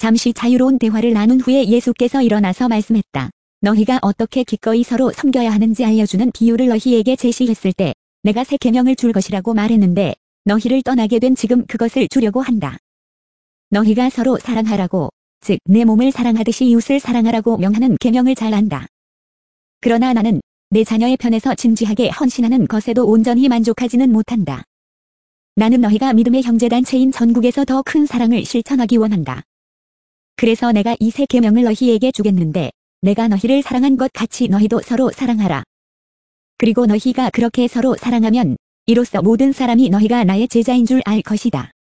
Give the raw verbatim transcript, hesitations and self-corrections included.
잠시 자유로운 대화를 나눈 후에 예수께서 일어나서 말씀했다. 너희가 어떻게 기꺼이 서로 섬겨야 하는지 알려주는 비유를 너희에게 제시했을 때 내가 새 계명을 줄 것이라고 말했는데 너희를 떠나게 된 지금 그것을 주려고 한다. 너희가 서로 사랑하라고, 즉 내 몸을 사랑하듯이 이웃을 사랑하라고 명하는 계명을 잘 안다. 그러나 나는 내 자녀의 편에서 진지하게 헌신하는 것에도 온전히 만족하지는 못한다. 나는 너희가 믿음의 형제단체인 전국에서 더 큰 사랑을 실천하기 원한다. 그래서 내가 이 새 계명을 너희에게 주겠는데 내가 너희를 사랑한 것 같이 너희도 서로 사랑하라. 그리고 너희가 그렇게 서로 사랑하면 이로써 모든 사람이 너희가 나의 제자인 줄 알 것이다.